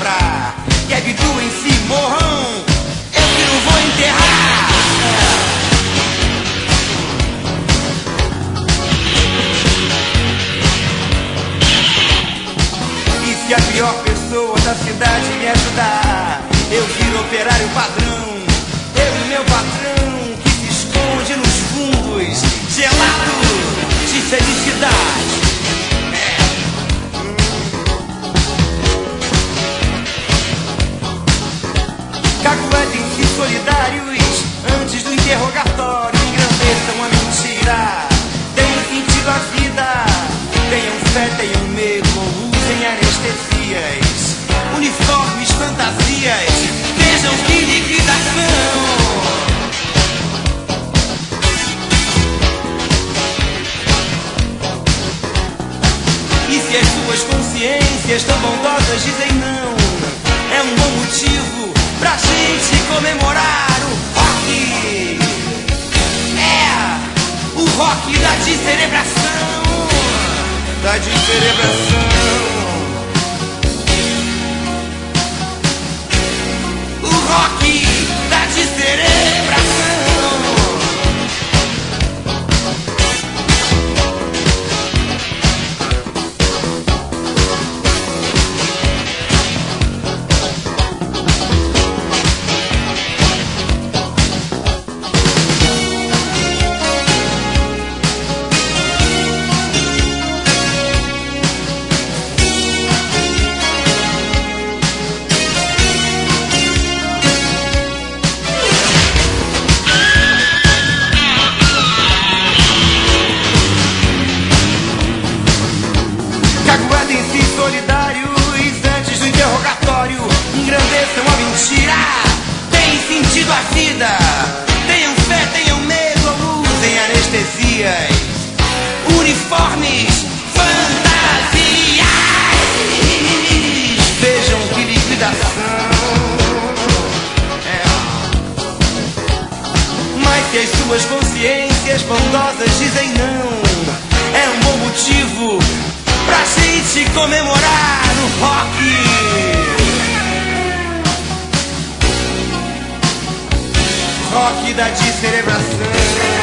celebrar. Que é Bidu em si, morrão, eu que não vou enterrar. E se a pior pessoa da cidade me ajudar, eu viro operário padrão. Eu e meu patrão que se esconde nos fundos, gelado de felicidade. Caguetem-se solidários antes do interrogatório. Engrandeçam a mentira, deem sentido à vida. Tenham fé, tenham medo, usem anestesias, uniformes, fantasias. Vejam que liquidação. E se as suas consciências tão bondosas dizem não, é um bom motivo pra gente comemorar o rock. É o rock da descerebração. Da descerebração. O rock da descerebração. Engrandeçam a mentira, deem sentido à vida. Tenham fé, tenham medo, usem anestesias, uniformes, fantasias. Vejam que liquidação. Mas se as suas consciências bondosas dizem não, é um bom motivo pra gente comemorar o rock. Rock da descerebração.